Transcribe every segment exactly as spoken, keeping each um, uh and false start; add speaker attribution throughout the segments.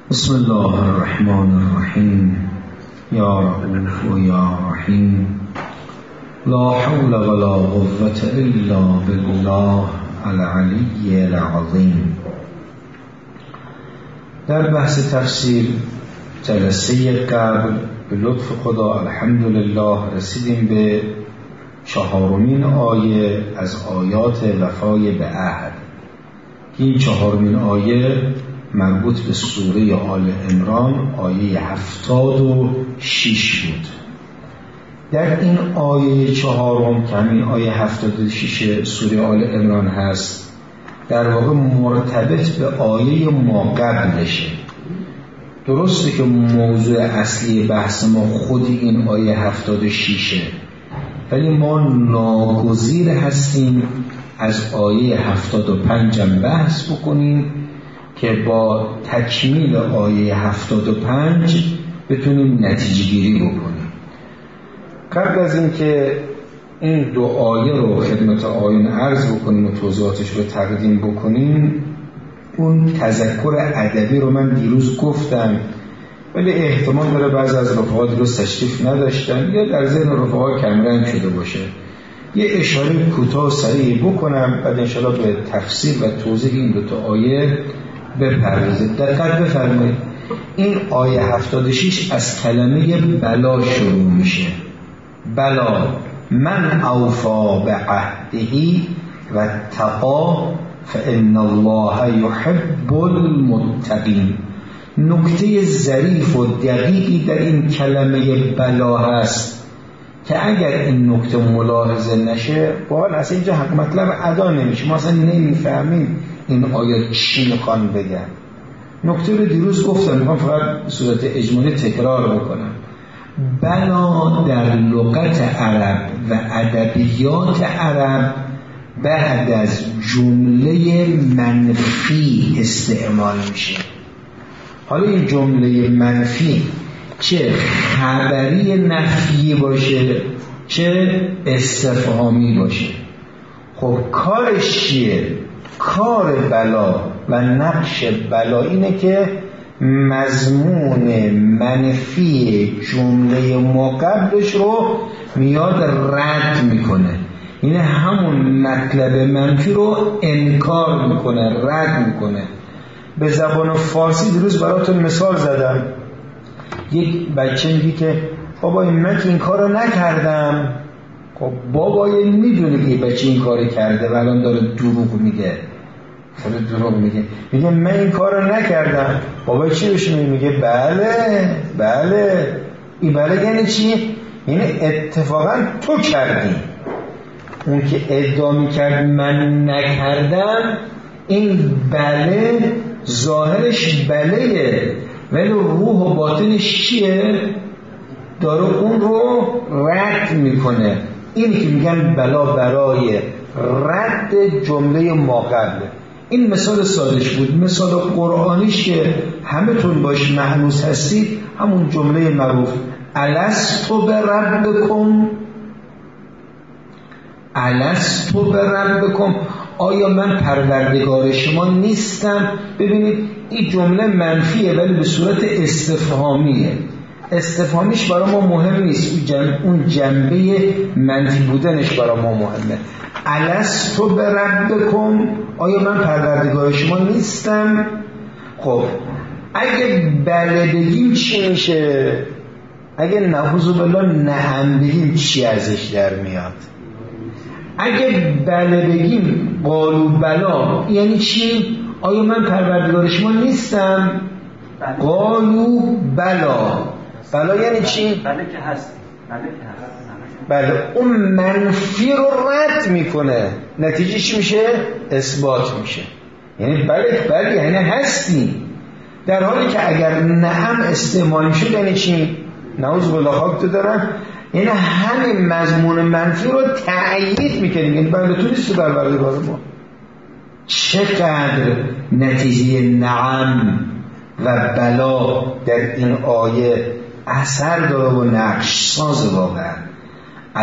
Speaker 1: بسم الله الرحمن الرحیم. یا رؤوف و یا رحیم. لا حول ولا قوة الا بالله العلی العظیم. در بحث تفسیر جلسه قبل به لطف خدا الحمدلله رسیدیم به چهارمین آیه از آیات وفای به عهد. این چهارمین آیه مربوط به سوره آل عمران آیه هفتاد و شش بود. در این آیه چهارم که همین آیه هفتاد و شش سوره آل عمران هست، در واقع مرتبط به آیه ما قبلشه. درسته که موضوع اصلی بحث ما خود این آیه هفتاد و شش، ولی ما ناگزیر هستیم از آیه هفتاد و پنج هم بحث بکنیم که با تکمیل آیه هفتاد و پنج بتونیم نتیجه گیری بکنیم. قبل از این که این دو آیه رو خدمت آیون عرض بکنیم و توضیحاتش رو تقدیم بکنیم، اون تذکر ادبی رو من دیروز گفتم، ولی احتمال داره بعضی از رفقا دیروز تشریف نداشتن یا در ذهن رفقا کمرنگ شده باشه. یه اشاره کوتاه سریع بکنم، بعد انشاءالله به تفسیر و توضیح این دو تا آیه بپردازید. دقت بفرمایید، این آیه هفتاد و شش از کلمه بلا شروع میشه. بلا من اوفا به عهده و تقا فان الله یحب المتقین. نکته ظریف و دقیقی در این کلمه بلا هست که اگر این نکته ملاحظه نشه باید اصلا اینجا حق مطلب ادا نمیشه، ما اصلا نمیفهمیم این آیات چی میخوان بگن. نکته رو دیروز گفتم، میخوام فقط به صورت اجمالی تکرار بکنم. بلا در لغت عرب و ادبیات عرب بعد از جمله منفی استعمال میشه. حالا این جمله منفی چه خبری نفی باشه چه استفهامی باشه، خب کارش چیه؟ کار بلا و نقش بلا اینه که مضمون منفی جمله ما قبلش رو میاد رد میکنه. این همون مطلب منفی رو انکار میکنه، رد میکنه. به زبان فارسی دیروز براتون مثال زدم. یک بچه میگه که بابا من که این کار رو نکردم. خب بابا این میدونه که بچه این کار کرده و الان داره دروغ میگه. داره دروغ میگه میگه من این کار رو نکردم. بابا چی بهش میگه؟ بله بله. این بله یعنی چی؟ یعنی اتفاقا تو کردی. اون که ادعا میکرد من نکردم، این بله ظاهرش بله، ولی روح و باطنش چیه؟ داره اون رو رد میکنه. اینی که میگن بلا برای رد جمله ما قبله. این مثال سادش بود. مثال قرآنیش که همه تون باش مهنوس هستید، همون جمله معروف الستو بربکم، الستو بربکم، آیا من پروردگار شما نیستم؟ ببینید این جمله منفیه ولی به صورت استفهامیه. استفهامیش برای ما مهم نیست، اون جنبه منفی بودنش برای ما مهمه. الستو بربکم، آیا من پروردگار شما نیستم؟ خب اگه بله بگیم چی میشه؟ اگه نعوذ بالله نعم بگیم چی ازش در میاد؟ اگه بله بگیم قالو بلا یعنی چی؟ آیا من پروردگار شما نیستم؟ قالو بلا. بلا یعنی چی؟
Speaker 2: بله که هست. بله که هست.
Speaker 1: بله اون منفی رو رد میکنه، نتیجه چی میشه؟ اثبات میشه. یعنی بله بله یعنی هستی، در حالی که اگر نعم استعمال شد یعنی چی؟ نعوذ بالله خاک دارم، یعنی همین مضمون منفی رو تأیید میکنیم. یعنی بله تو نیستی پروردگار ما. چقدر نتیجه نعم و بلا در این آیه اثر داره و نقش ساز واقعا.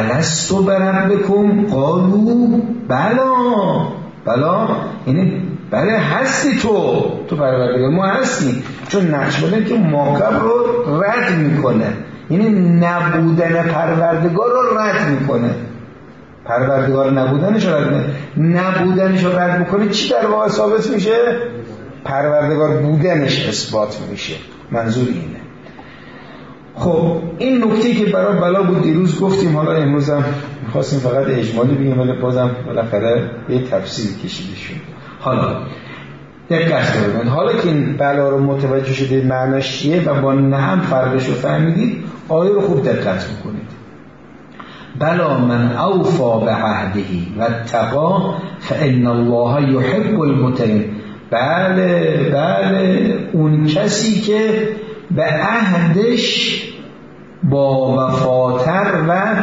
Speaker 1: الستو بربکم قالو بلا. بلا یعنی بله هستی تو تو پروردگار ما هستی، چون نقش بوده که موقع رو رد میکنه، یعنی نبودن پروردگار رو رد میکنه. پروردگار نبودنش رو رد میکنه، نبودنش رو رد میکنه. چی در واقع ثابت میشه؟ پروردگار بودنش اثبات میشه. منظور اینه. خب این نکته که برای بلا بود دیروز گفتیم، حالا امروز هم می‌خواستیم فقط اجمالی بگیم ولی بازم بالاخره یه تفسیر کشیده شد. حالا دقت کنید، حالا که این بلا رو متوجه شدید معناش چیه و با نعم فرقش رو فهمیدید، آیه رو خوب دقت میکنید. بلا من اوفا به عهده و اتقا فان الله یحب المتقین. بله بله اون کسی که به عهدش با وفاتر و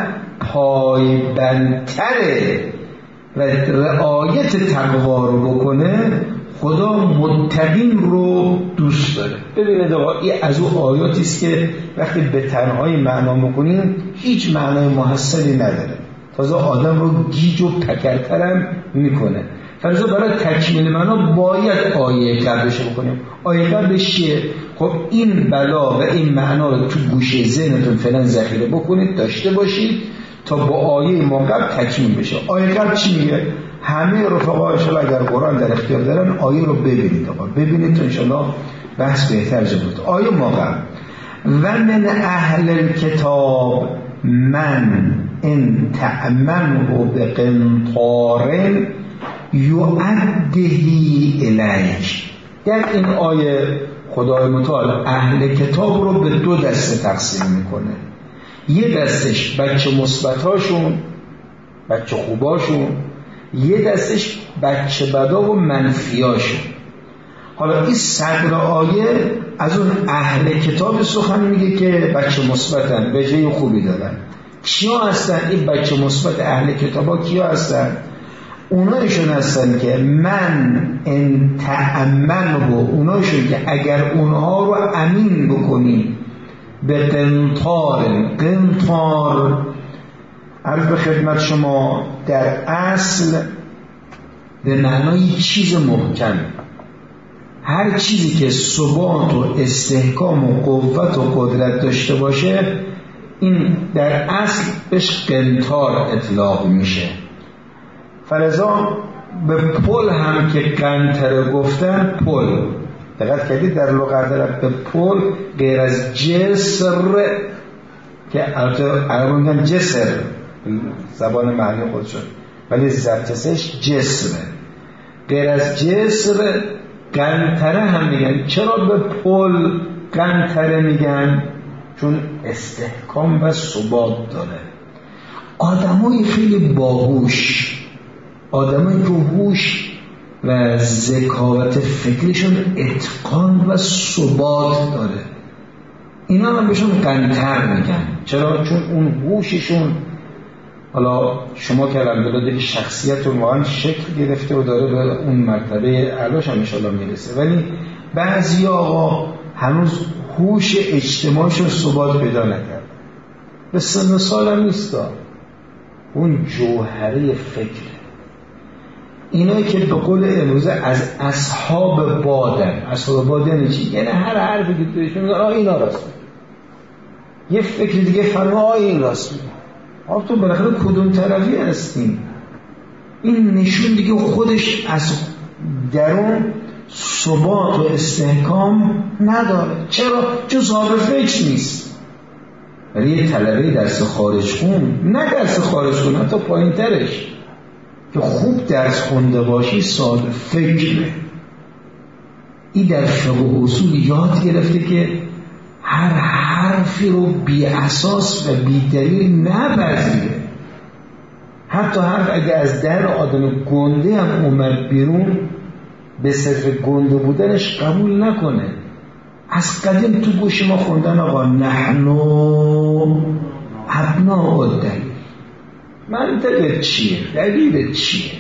Speaker 1: پایبندتره و رعایت تقوا رو بکنه، خدا متقین رو دوست داره. ببینید آقا این از اون آیاتی است که وقتی به تنهایی معنا میکنیم هیچ معنای محصلی نداره، تازه آدم رو گیج و پکرترم میکنه. فرضا برای تکمیل معنا باید آیه قبلش بکنیم. آیه قبلش چیه؟ خب این بلا و این معنا رو تو گوشه ذهنتون فعلا ذخیره بکنید، داشته باشید تا با آیه ما قبل تکمیل بشه. آیه قبل چی میگه؟ همه رفقا انشاءالله اگر قرآن در اختیار دارن آیه رو ببینید. آقا ببینید تو انشاءالله بحث بهتر جبود. آیه ما قبل و من اهل الکتاب من ان تأمنه بقنطار یؤدیه الیک. در این آیه خدای متعال اهل کتاب رو به دو دسته تقسیم میکنه. یه دستش بچه مثبتاشون، بچه خوباشون، یه دستش بچه بدا و منفیاشون. حالا این صدر آیه از اون اهل کتاب سخن میگه که بچه مثبتن، وجه خوبی دارن. کیا هستن این بچه مثبت اهل کتابا؟ کیا هستن؟ اونایشون هستن که من ان تأمنه، اونایشون که اگر اونها رو امین بکنی به قنطار. قنطار عرض به خدمت شما در اصل به معنای چیز محکم، هر چیزی که ثبات و استحکام و قوت و قدرت داشته باشه این در اصل بهش قنطار اطلاق میشه. فرضا به پل هم که قنطره گفتن، پل دقت کردید در لغت عرب به پل غیر از جسر که البته عرب میگن جسر زبان معنی خودشون، ولی ضبطش جسره، غیر از جسر قنطره هم میگن. چرا به پل قنطره میگن؟ چون استحکام و ثبات داره. آدمای خیلی باهوش، آدمای که هوش و ذکاوت فکرشون اتقان و ثبات داره، اینا هم بهشون قنطر میگن. چرا؟ چون اون هوششون، حالا شما که الحمدلله که شخصیتون واقعا شکل گرفته و داره به اون مرتبه اعلاش هم انشاءالله میرسه، ولی بعضی آقا هنوز هوش اجتماعشون ثبات پیدا نکرد. به سن سال هم نیستا، اون جوهره فکر. اینایی که به قول امروزه از اصحاب بادن. اصحاب بادن چی؟ یعنی هر حرفی که تویش میگن آه اینا راست میگن، یه فکر دیگه فرما آه این راست میگن. آه تو بالاخره کدوم طرفی هستیم؟ این نشون دیگه خودش از درون ثبات و استحکام نداره. چرا؟ چون صاحب فکر نیست. ولی یه طلبه درس خارج خون، نه درس خارج خون، حتی پایین ترش که خوب درس خونده باشی صاحب فکره. این در فقه و اصول یاد گرفته که هر حرفی رو بی اساس و بی دلیل نپذیره. حتی حرف اگه از در آدم گنده هم اومد بیرون به صرف گنده بودنش قبول نکنه. از قدیم تو گوش ما خوندن آقا نحنو ابناء الدلیل. منطقه چیه؟ دلیل چیه؟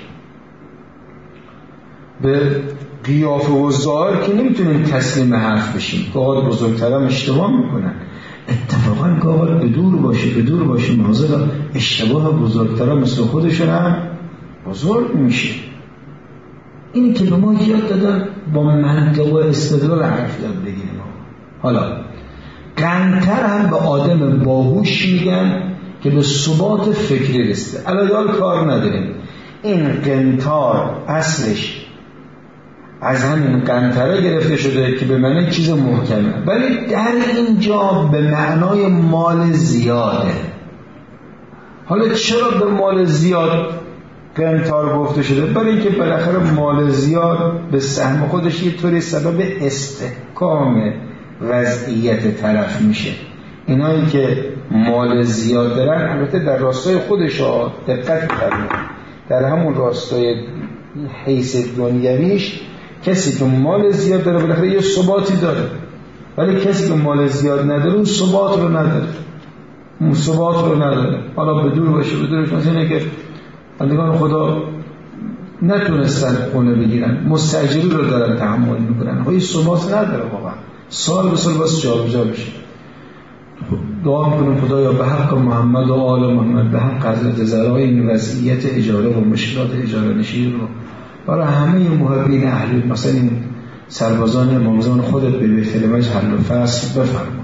Speaker 1: به قیافه و ظاهر که نمیتونیم تسلیم حرف بشیم. که آقا بزرگترم اشتباه میکنن. اتفاقا که آقا به دور باشه به دور باشه ناظر اشتباه بزرگترم مثل خودشون هم بزرگ میشه. اینی که به ما یاد دادن با منطق و استدلال حرف یاد بگیریم. حالا قنطر هم به آدم باهوش میگن که به ثبات فکری رسیده. الان کار نداریم، این قنطار اصلش از همین قنطره گرفته شده که به معنی چیز محکمه، ولی در اینجا به معنای مال زیاده. حالا چرا به مال زیاد قنطار گفته شده؟ برای اینکه بالاخره مال زیاد به سهم خودش یه طوری سبب استحکام وضعیت طرف میشه. اینایی که مال زیاد دارن البته در راستای خودش ها دقت بفرمایید، در همون راستای حیث دنیویش کسی که مال زیاد داره بالاخره یه ثباتی داره، ولی کسی که مال زیاد نداره اون ثبات رو نداره، اون ثبات رو نداره. حالا به دور باشه به دورش مثل اینه که بندگان خدا نتونستن خونه بگیرن، مستاجری رو دارن تحمل میکنن، های ثبات نداره واقعا، سال به سال باز جا به جا بشه. دعا میکنم خدایا به حق محمد و آل محمد، به حق حضرت زرای این وضعیت اجاره و مشکلات اجاره نشین رو برای همه محبین اهل مثلا این سربازان امامزمان خودت به بیتلمج حل و فصل بفرما.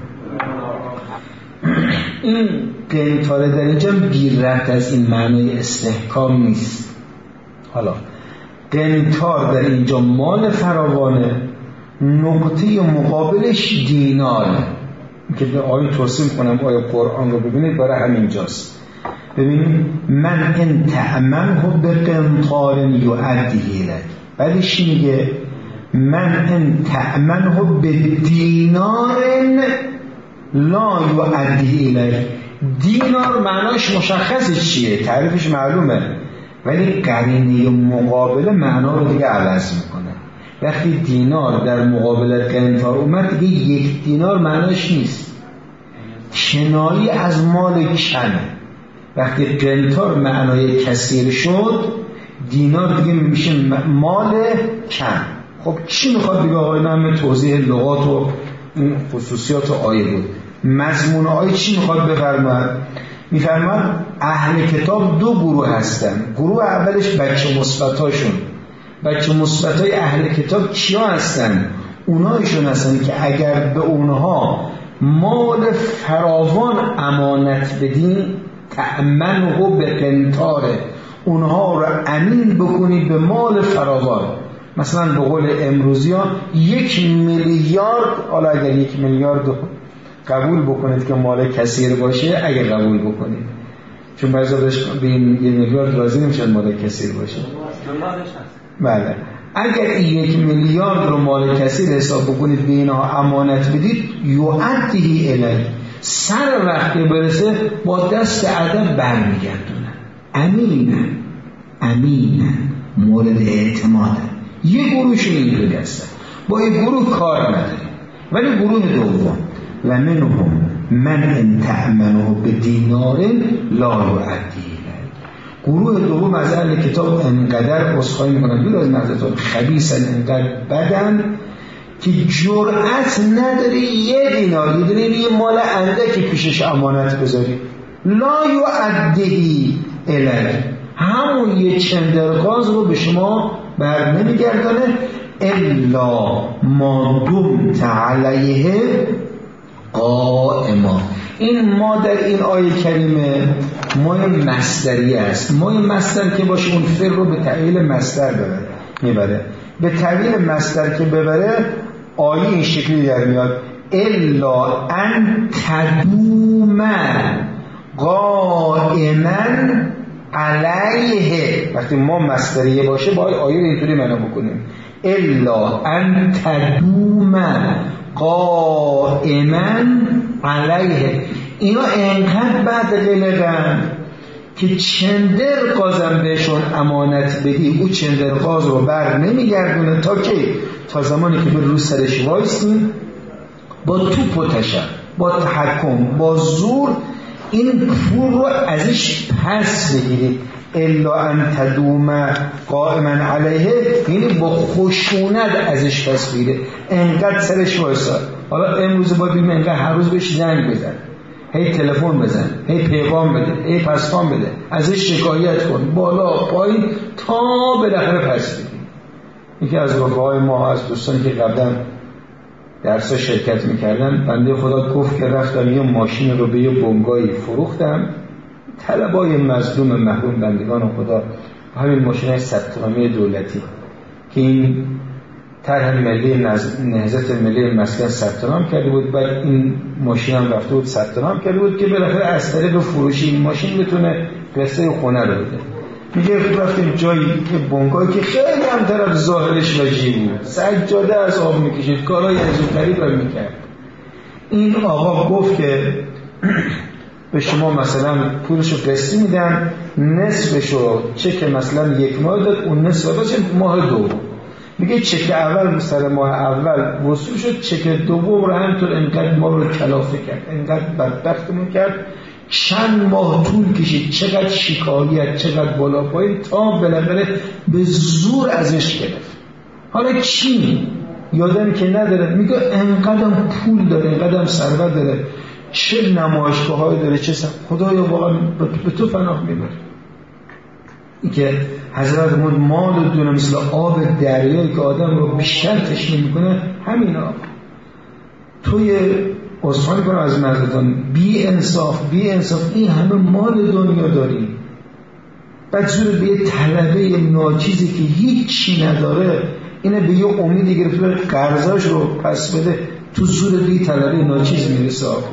Speaker 1: این قنطاره در اینجا بی ربط از این معنای استحکام نیست. حالا قنطار در اینجا مال فراوانه، نقطه مقابلش دیناره که به آیه توصیل کنم، آیه قرآن رو ببینید برای همینجاست. ببینید من ان تأمنه به قنطار یؤدیه الیک، بعدش میگه من ان تأمنه به دینار لا یؤدیه الیک. دینار معناش مشخصه چیه، تعریفش معلومه، ولی قرینه مقابله معنا رو دیگه عوض میکنه. وقتی دینار در مقابل قنطار اومد دیگه یک دینار معناش نیست، کنایه از مال کمه. وقتی قنطار معنای کثیر شد، دینار دیگه میشه مال کم. خب چی میخواد دیگه آقای نامه توضیح لغات و این خصوصیات آیه بود. مضمون آیه چی میخواد بفرماید؟ میفرماید اهل کتاب دو گروه هستن. گروه اولش بچه مثبتاشون. بچه مثبتای اهل کتاب کیا هستن؟ اونایشون هستن که اگر به اونها مال فراوان امانت بدین، تأمنه به قنطاره، اونها رو امین بکنید به مال فراوان. مثلا به قول امروزی ها یک میلیارد، حالا اگر یک میلیارد قبول بکنید که مال کثیر باشه، اگر قبول بکنید، چون بعضی وقتا به این یک میلیارد راضی نمیشن مال کثیر باشه. بله، اگر یک میلیارد رو مال کثیر حساب بکنید به اینها امانت بدید، یؤدیه الیک، سر وقتی برسه با دست ادب برمیگردونن. امینن، امینن، مورد اعتمادن. یه گروهشون اینطوری هستن، با یه گروه کار نداریم. ولی گروه دوم و منهم من ان تأمنه به دینار لا یؤدیه. گروه دوم از اهل کتاب انقدر عذرخواهی میکنن دور از نظرتون خبیثن، انقدر بدن که جرأت نداری یه دینار، یه دینار یه مال اندکی پیشش امانت بذاری. لا یؤدیه الیک، همون یه چندرغاز رو به شما بر نمیگردانه الا ما دمت علیه قائما. این ما در این آیه کریمه مای مصدری است. مای مصدر که باشه اون فعل رو به تعویل مصدر ببره میبره. به تعویل مصدر که ببره آیه این شکلی در میاد الا ان تدوم قائما علیه. وقتی ما مصدریه باشه باید آیه رو اینطوری معنا بکنیم الا ان تدوم قائما علیه. اینا انقدر بعد قلقن که چندرغازم بهشون امانت بدی، او چندرغاز رو بر نمیگردونه تا که تا زمانی که به رو سرش وایسیم با توپ و تشر، با تحکم، با زور این پول رو ازش پس بگیرید. الا ان تدوم قائما علیه، یعنی با خشونت ازش پس بگیره، انقدر سرش وایساد. حالا امروز باید بگیم انقدر هر روز بهش زنگ بزن، هی تلفن بزن، هی پیغام بده، هی پسپان بده، ازش شکایت کن، بالا پایین تا بالاخره پس بگیر. یکی از رفقای ما، از دوستانی که قبلا درس شرکت میکردن، بنده خدا گفت که رفتم یه ماشین رو به یه بنگاهی فروختم، طلبای مظلوم محروم بندگان خدا، همین ماشین ثبت‌نامه دولتی که این طرح ملی نهضت ملی مسکن ثبت نام کرده بود، بعد این ماشین هم رفته بود ثبت نام کرده بود که بالاخره از طریق فروش این ماشین بتونه قصه خونه رو بده. میگه رفتیم جایی که بنگاهی که خیلی هم طرف ظاهرش وجیه بود، سجاده از آب میکشید، کارهای از اون طریق هم میکرد. این آقا گفت که به شما مثلا پولشو قسطی میدن، نصفشو چک مثلا یک ماه داد، اون نصف باشه ماه دوم. میگه چک اول سر ماه اول وصول شد، چک دوم رو همینطور انقدر ما رو کلافه کرد، انقدر بدبختمون کرد، چند ماه طول کشید، چقدر شکایت، چقدر بالا پایین، تا بالاخره به زور ازش گرفت. حالا چی؟ یادم که نداره، میگه انقدر پول داره، انقدر ثروت داره، چه نمایشگاه‌هایی داره، چه سر... خدایا واقعا به تو پناه میبره. این که حضرتمون مال دونه مثل آب دریایی که آدم رو بیشتر تشنه میکنه، همین آب. توی عذرخواهی کنم از نزدتان، بی انصاف بی انصاف این همه مال دنیا داریم، بعد زور به یه طلبه ناچیزی که هیچی نداره اینه به یه امیدی گرفته قرضاش رو پس بده، تو زور به یه طلبه ناچیز میرسه آخه.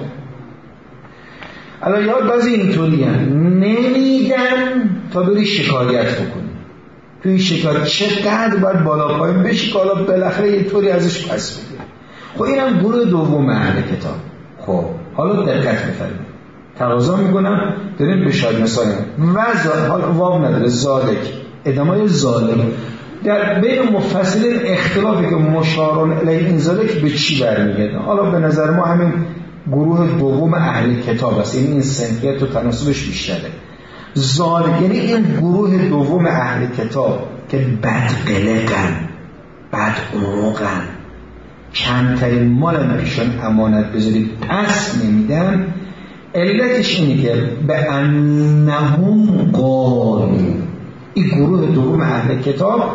Speaker 1: الان یاد بعضی اینطوری هم نمیدن تا بری شکایت بکنی، توی شکایت چقدر باید بالا پایین بشی که حالا بالاخره یه طوری ازش پس بده. خب اینم گروه دوم اهل کتاب. خب حالا دقت بفرمایید، تقاضا میکنم داریم به شاید مثال وضع حال واب نداره زالک ادامه زالک در بین مفصلین اختلافی که مشارون علیه این زالک به چی برمیگرده. حالا به نظر ما همین گروه دوم اهل کتاب است، یعنی این سنخیت و تناسبش بیشتره. زالک یعنی این گروه دوم اهل کتاب که بدقلقن، بدعمقن، کمترین مال پیشان امانت بذارید پس نمیدن. علتش اینه که به انهم قالوا، این گروه دوم اهل کتاب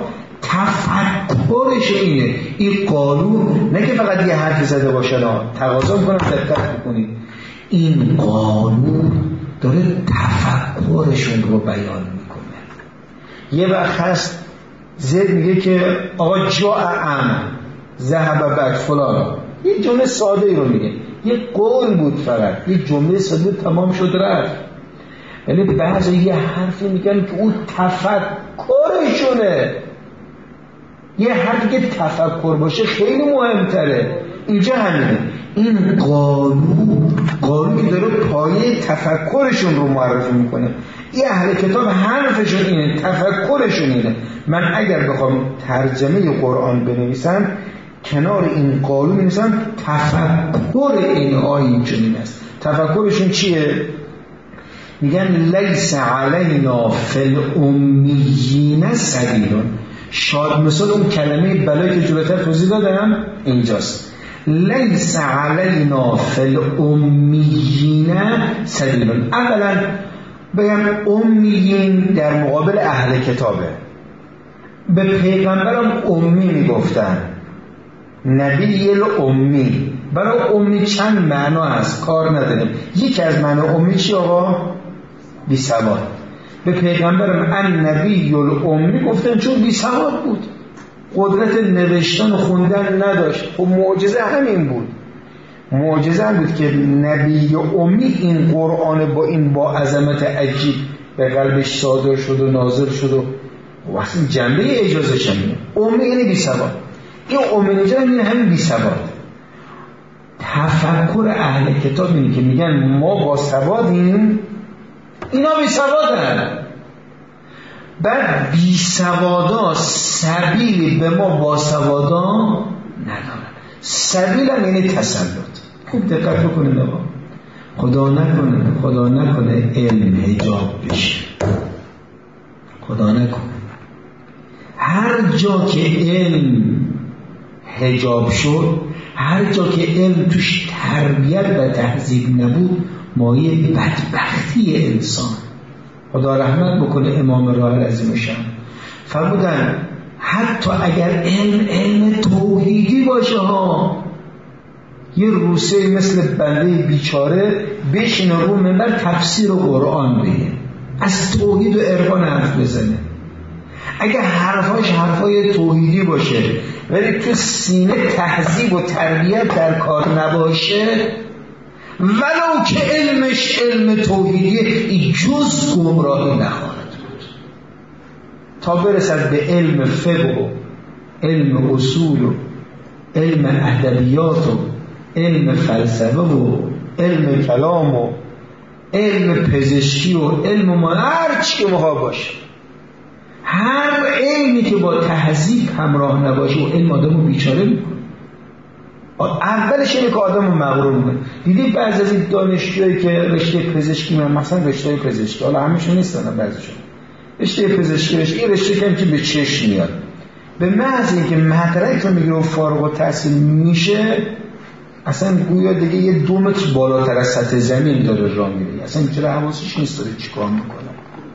Speaker 1: تفکرش اینه، این قالو نه که فقط یه حرف زده باشن، تقاضا میکنم دقت بکنید، این قالو داره تفکرشون رو بیان میکنه. یه وقت هست زید میگه که آقا جاء ام ذهب بعد فلان، یه جمله ساده ای رو میگه، یه قول بود فقط، یه جمله ساده تمام شد رفت. ولی بعضی یه حرفی میگن که اون تفکرشونه، یه حرفی که تفکر باشه خیلی مهمتره. اینجا همینه، این قالو قالو که داره پایه تفکرشون رو معرفی میکنه. این اهل کتاب حرفشون اینه، تفکرشون اینه. من اگر بخوام ترجمه قرآن بنویسم کنار این قالو می‌نویسم تفکر این آیه چنین است. تفکرشون چیه؟ میگن لیس علینا فی الامیین سبیل. شاید مثال اون کلمه بلایی که جلوتر توضیح دادم اینجاست. لیس علینا فی الامیین سبیل. اولا بگم امیین در مقابل اهل کتابه. به پیغمبرم امی میگفتن، نبی الامی. برای امی چند معنا هست، کار نداریم. یکی از معنا امی چی آقا؟ بی سواد. به پیغمبرم ان نبی الامی گفتن چون بی سواد بود، قدرت نوشتن و خوندن نداشت. خب معجزه همین بود، معجزه هم بود که نبی امی این قرآن با این با عظمت عجیب به قلبش صادر شد و نازل شد و وقتی جنبه اجازه شمینه. امی یعنی بی سواد. این امینجا این همین بی سواد. تفکر اهل کتاب اینه که میگن ما با سوادیم، اینا بی سوادن. بعد بی سوادا سبیل به ما با سوادا ندارن. سبیل هم یعنی تسلط. خوب دقت بکنید آقا، خدا نکنه خدا نکنه علم حجاب بشه، خدا نکنه. هر جا که علم حجاب شد، هر جا که علم توش تربیت و تهذیب نبود، مایه بدبختی انسان. خدا رحمت بکنه امام راحل عظیم شان فرمودن حتی اگر علم علم توحیدی باشه ها، یه روسیه مثل بنده بیچاره بشینه رو منبر تفسیر قرآن بگه، از توحید و عرفان حرف بزنه. اگر حرفاش حرفای توحیدی باشه ولی تو سینه تهذیب و تربیت در کار نباشه، ولو که علمش علم توحیدی، جز گمراهی نخواهد بود تا برسد به علم فقه و علم اصول و علم ادبیات و علم فلسفه و علم کلام و علم پزشکی و علم ما هر چی که مخواه باشه. هر علمی که با تهذیب همراه نباشه و علم آدمو بیچاره میکنه. اولش اینه که آدمو مغرور میکنه. دیدی بعضی از این دانشجویی که رشته پزشکی من مثلا رشته پزشکی، حالا همشون نیستن، بعضیشون رشته پزشکی رشته این رشته که به چشم میاد، به محض اینکه مدرک رو میگیره و فارغ التحصیل میشه، اصلا گویا دیگه یه دو متر بالاتر از سطح زمین داره راه میره، اصلا چرا حواسش نیست داره چیکار میکنه.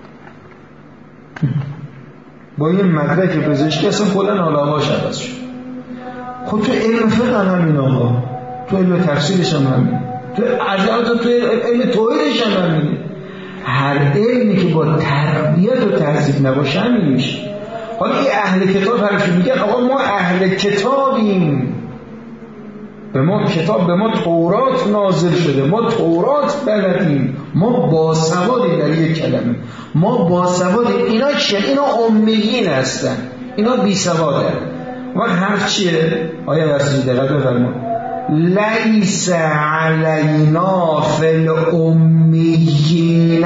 Speaker 1: با این مدرک پزشکی اصلا کلا حالاهاش عوض شد. خود تو علم فقه هم همین آقا، تو علم تفسیرش هم همین، تو عجلات تو علم توحیدش هم همینه. هر علمی که با تربیت و تهذیب نباشه همین میشه. حالا این اهل کتاب هرچی میگن آقا ما اهل کتابیم، به ما کتاب، به ما تورات نازل شده، ما تورات بلدیم، ما باسوادیم در یک کلمه، ما باسوادیم. اینا چیه؟ اینا امیین هستن، اینا بی سوادن. وقت حرف چیه؟ آیا ورسیجی دقیقت بفرمون لیس علینا فی الامیین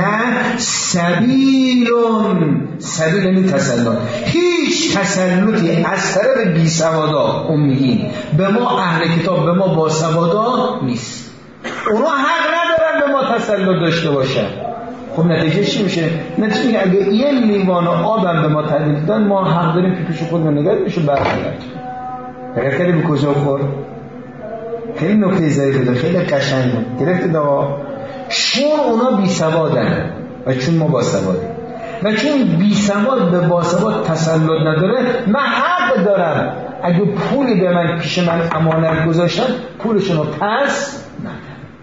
Speaker 1: سبیلون. سبیل یعنی تسلط. هیچ تسلطی از طرف بی سوادا امیین به ما اهل کتاب، به ما با سوادا نیست. اونا حق ندارن به ما تسلط داشته باشن. خب نتیجه چی میشه؟ نتیجه میگه اگه یه لیوان آبم به ما تدید دادن، ما حق داریم که پیش خودمون نگاه میشه برگرد. اگر کردی به کجا خور؟ خیلی نکته ظریفه ده، خیلی قشنگه. گرفت دوا چون اونا بی سوادن و چون ما با سوادیم و چون بی سواد به با سواد تسلط نداره، من حق دارم اگه پولی به من پیش من امانت گذاشتن پولشون رو پس ندارم.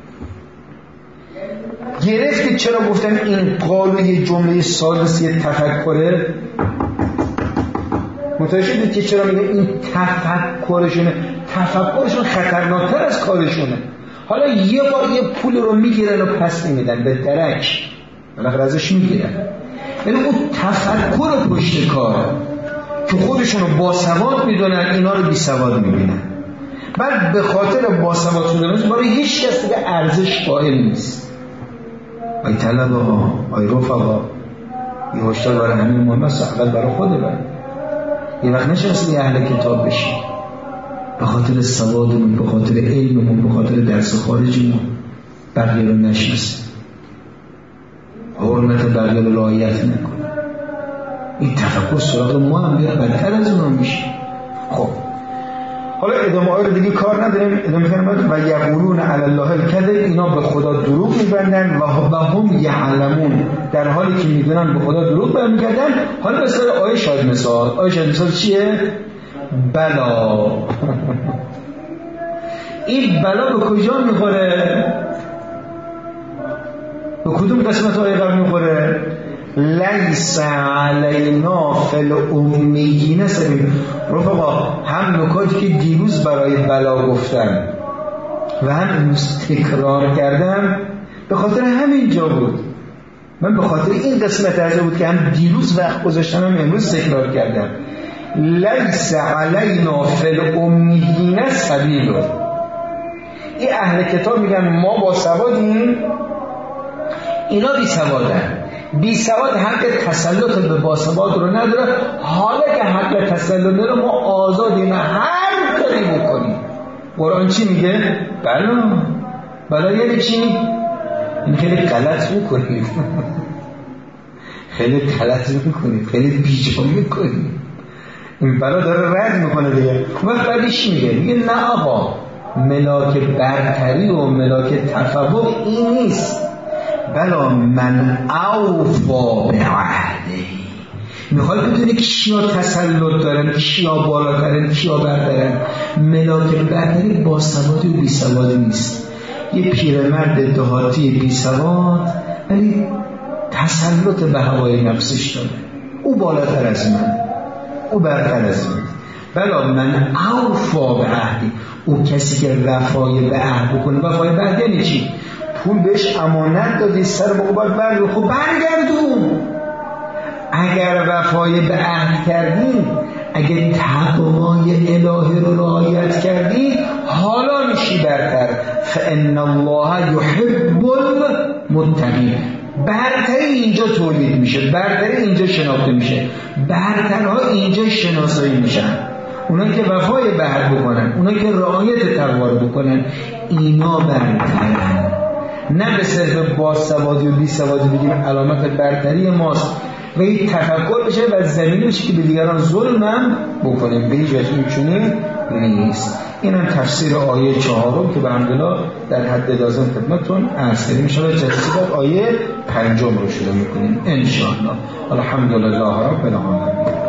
Speaker 1: گرفتی چرا گفتم این قالو یه جمله سادسی تفکره؟ متوجه شدید که چرا میگه این تفکرشونه؟ تفکرشون خطرناکتر از کارشونه. حالا یه بار یه پول رو میگیرن و پس نمیدن به درک، بالاخره ازش میگیرن. یعنی اون تفکر پشت کار که خودشون رو باسواد میدونن، اینا رو بی سواد میبینن. بعد به خاطر باسواد شدنش برای هیچ کس دیگه ارزش قائل نیست. آی طلبه ها، آی رفقا، یه هشدار برای همین مهم است، اول برای خود برای یه وقت نشستی اهل کتاب بشی به خاطر سوادمون، به خاطر علممون، به خاطر درس خارجیمون بقیه رو نشناسیم، حرمت بقیه رو رعایت نکنیم. این تفکر سراغ ما هم بیاد بدتر از اونا میشه. خب حالا ادامه های رو دیگه کار نداریم. ادامه فرمود و یقولون علی الله الکذب، اینا به خدا دروغ میبندن و هم یعلمون، در حالی که میدونن به خدا دروغ برمیگردن. حالا مثال آیه شاید مثال آیه شاید مثال چیه؟ بلا. این بلا به کجا میخوره؟ به کدوم قسمت آیه قبل میخوره؟ لیس علینا فی الامیین سبیل. رفقا هم نکاتی که دیروز برای بلا گفتم و هم امروز تکرار کردم به خاطر همین جا بود. من به خاطر این قسمت از بود که هم دیروز وقت گذاشتم هم امروز تکرار کردم. لیس علینا فی الامیین سبیل. این اهل کتاب میگن ما با سوادیم، اینا بی سوادن. بی سواد حق تسلط به باسواد رو نداره. حالا که حق تسلط داره ما آزادیم هر کاری بکنیم. قرآن چی میگه؟ بلا. بلا یعنی چی؟ این خیلی غلط میکنید، خیلی غلط میکنید، خیلی بیجا میکنید. این بلا داره رد میکنه دیگه. وقت بعدش میگه میگه نه آقا، ملاک برتری و ملاک تفوق این نیست، بلا من اوفا به عهده. میخواد بدونه کیا تسلط دارن، کیا بالاترن، کیا برترن. ملاک برتری با سوادی و بی سوادی نیست. یه پیرمرد دهاتی بی سواد ولی تسلط به هوای نفسش داره، او بالاتر از من، او برتر از من. بلا من اوفا به عهدی، او کسی که وفای به عهد بکنه. وفای به عهد یعنی چی؟ پول بهش امانت دادی، سر بگو باید برگردون، خب برگردون. اگر وفای به عهد کردی، اگر تقوای الهی رو رعایت کردی، حالا میشی برتر. فان الله یحب المتقین. برتری اینجا تولید میشه، برتری اینجا شناخته میشه، برترها اینجا شناسایی میشن. اونا که وفای به عهد بکنن، اونا که رعایت تقوا رو بکنن، اینا برترن. نه به صرف باسوادی و بی سوادی بگیم علامت برتری ماست و این تفکر بشه و زمین بشه که به دیگران ظلمم بکنیم. به هیچ وجه این چنین نیست. این هم تفسیر آیه چهارم که به الحمدلله در حد لازم خدمتتون عرض کردیم. ان شاء الله جلسه آیه پنجم رو شروع می‌کنیم ان شاء الله. الحمدلله رب العالمین.